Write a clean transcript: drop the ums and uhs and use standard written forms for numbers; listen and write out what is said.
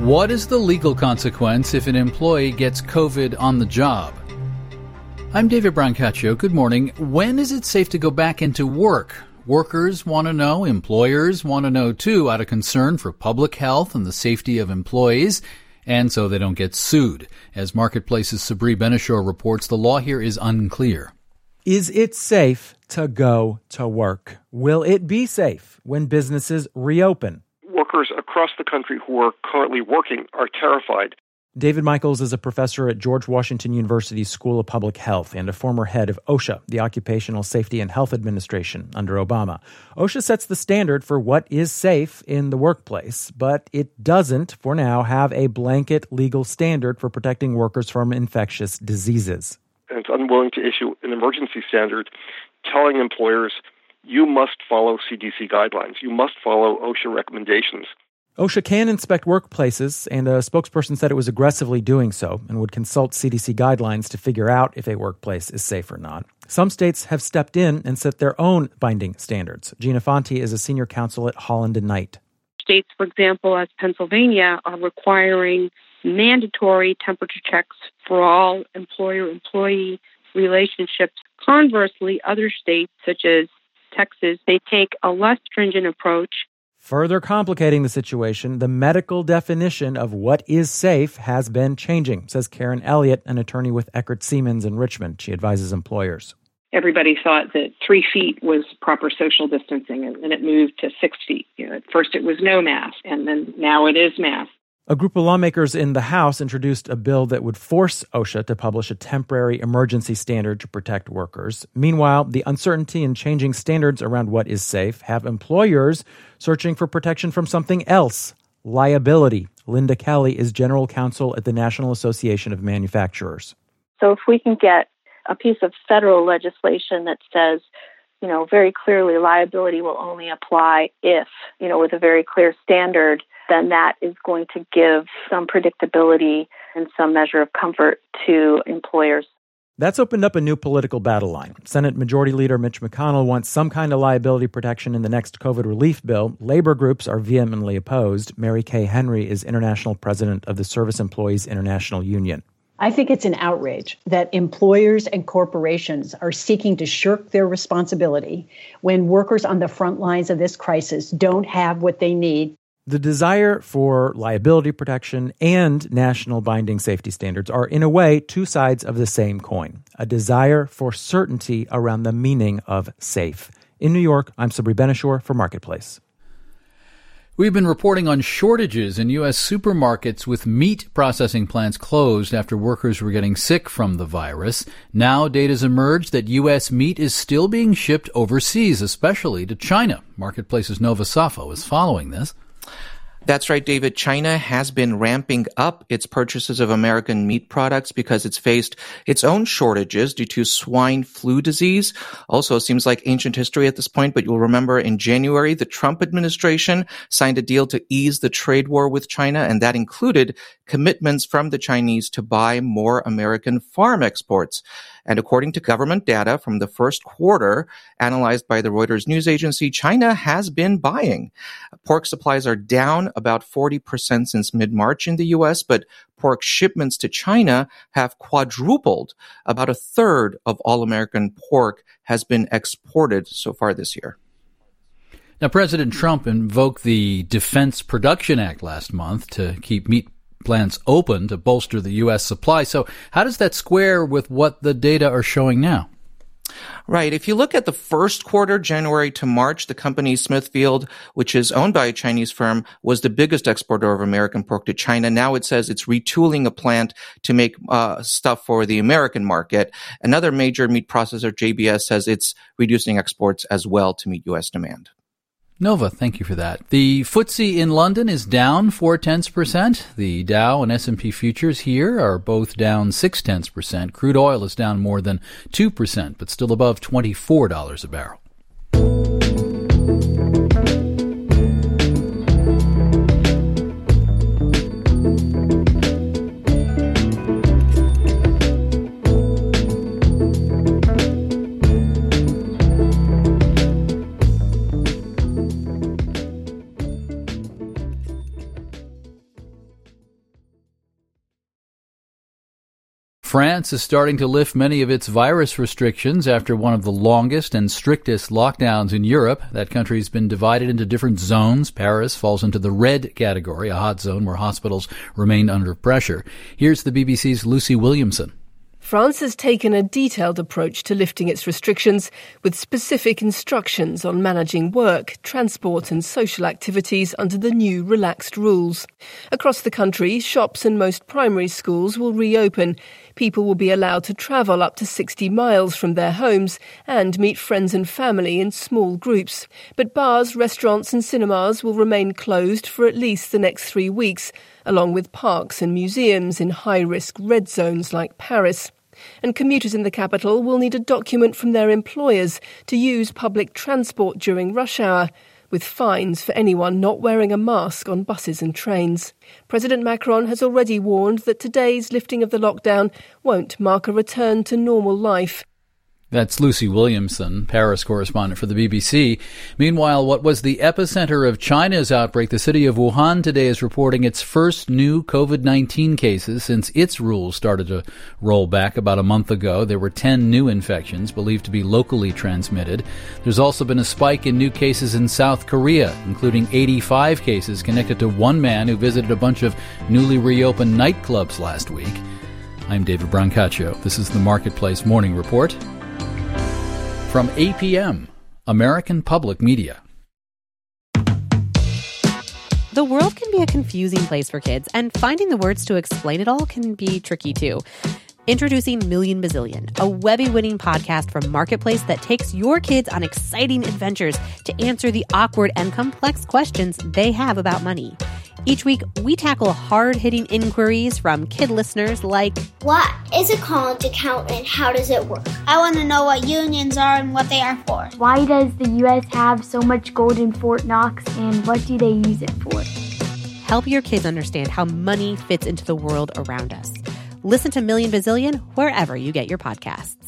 What is the legal consequence if an employee gets COVID on the job? I'm David Brancaccio. Good morning. When is it safe to go back into work? Workers want to know, employers want to know too, out of concern for public health and the safety of employees, and so they don't get sued. As Marketplace's Sabri Benishore reports, the law here is unclear. Is it safe to go to work? Will it be safe when businesses reopen? Workers across the country who are currently working are terrified. David Michaels is a professor at George Washington University's School of Public Health and a former head of OSHA, the Occupational Safety and Health Administration, under Obama. OSHA sets the standard for what is safe in the workplace, but it doesn't, for now, have a blanket legal standard for protecting workers from infectious diseases. And it's unwilling to issue an emergency standard telling employers, you must follow CDC guidelines. You must follow OSHA recommendations. OSHA can inspect workplaces, and a spokesperson said it was aggressively doing so and would consult CDC guidelines to figure out if a workplace is safe or not. Some states have stepped in and set their own binding standards. Gina Fonte is a senior counsel at Holland & Knight. States, for example, as Pennsylvania, are requiring mandatory temperature checks for all employer-employee relationships. Conversely, other states, such as Texas, they take a less stringent approach. Further complicating the situation, the medical definition of what is safe has been changing, says Karen Elliott, an attorney with Eckert Siemens in Richmond. She advises employers. Everybody thought that 3 feet was proper social distancing, and then it moved to 6 feet. At first it was no mask, and then now it is mask. A group of lawmakers in the House introduced a bill that would force OSHA to publish a temporary emergency standard to protect workers. Meanwhile, the uncertainty in changing standards around what is safe have employers searching for protection from something else, liability. Linda Kelly is general counsel at the National Association of Manufacturers. So if we can get a piece of federal legislation that says, very clearly liability will only apply if, with a very clear standard, then that is going to give some predictability and some measure of comfort to employers. That's opened up a new political battle line. Senate Majority Leader Mitch McConnell wants some kind of liability protection in the next COVID relief bill. Labor groups are vehemently opposed. Mary Kay Henry is international president of the Service Employees International Union. I think it's an outrage that employers and corporations are seeking to shirk their responsibility when workers on the front lines of this crisis don't have what they need. The desire for liability protection and national binding safety standards are, in a way, two sides of the same coin. A desire for certainty around the meaning of safe. In New York, I'm Sabri Benishore for Marketplace. We've been reporting on shortages in U.S. supermarkets with meat processing plants closed after workers were getting sick from the virus. Now data's emerged that U.S. meat is still being shipped overseas, especially to China. Marketplace's Nova Safo is following this. That's right, David. China has been ramping up its purchases of American meat products because it's faced its own shortages due to swine flu disease. Also, it seems like ancient history at this point, but you'll remember in January, the Trump administration signed a deal to ease the trade war with China, and that included commitments from the Chinese to buy more American farm exports. And according to government data from the first quarter, analyzed by the Reuters news agency, China has been buying. Pork supplies are down about 40% since mid-March in the U.S., but pork shipments to China have quadrupled. About a third of all American pork has been exported so far this year. Now, President Trump invoked the Defense Production Act last month to keep meat plants open to bolster the U.S. supply. So how does that square with what the data are showing now? Right. If you look at the first quarter, January to March, the company Smithfield, which is owned by a Chinese firm, was the biggest exporter of American pork to China. Now it says it's retooling a plant to make stuff for the American market. Another major meat processor, JBS, says it's reducing exports as well to meet U.S. demand. Nova, thank you for that. The FTSE in London is down 0.4%. The Dow and S&P futures here are both down 0.6%. Crude oil is down more than 2%, but still above $24 a barrel. France is starting to lift many of its virus restrictions after one of the longest and strictest lockdowns in Europe. That country's been divided into different zones. Paris falls into the red category, a hot zone where hospitals remain under pressure. Here's the BBC's Lucy Williamson. France has taken a detailed approach to lifting its restrictions, with specific instructions on managing work, transport and social activities under the new relaxed rules. Across the country, shops and most primary schools will reopen. People will be allowed to travel up to 60 miles from their homes and meet friends and family in small groups. But bars, restaurants and cinemas will remain closed for at least the next 3 weeks, along with parks and museums in high-risk red zones like Paris. And commuters in the capital will need a document from their employers to use public transport during rush hour, with fines for anyone not wearing a mask on buses and trains. President Macron has already warned that today's lifting of the lockdown won't mark a return to normal life. That's Lucy Williamson, Paris correspondent for the BBC. Meanwhile, what was the epicenter of China's outbreak, the city of Wuhan today is reporting its first new COVID-19 cases since its rules started to roll back about a month ago. There were 10 new infections believed to be locally transmitted. There's also been a spike in new cases in South Korea, including 85 cases connected to one man who visited a bunch of newly reopened nightclubs last week. I'm David Brancaccio. This is the Marketplace Morning Report. From APM, American Public Media. The world can be a confusing place for kids, and finding the words to explain it all can be tricky too. Introducing Million Bazillion, a Webby-winning podcast from Marketplace that takes your kids on exciting adventures to answer the awkward and complex questions they have about money. Each week, we tackle hard-hitting inquiries from kid listeners like, what is a college account and how does it work? I want to know what unions are and what they are for. Why does the U.S. have so much gold in Fort Knox and what do they use it for? Help your kids understand how money fits into the world around us. Listen to Million Bazillion wherever you get your podcasts.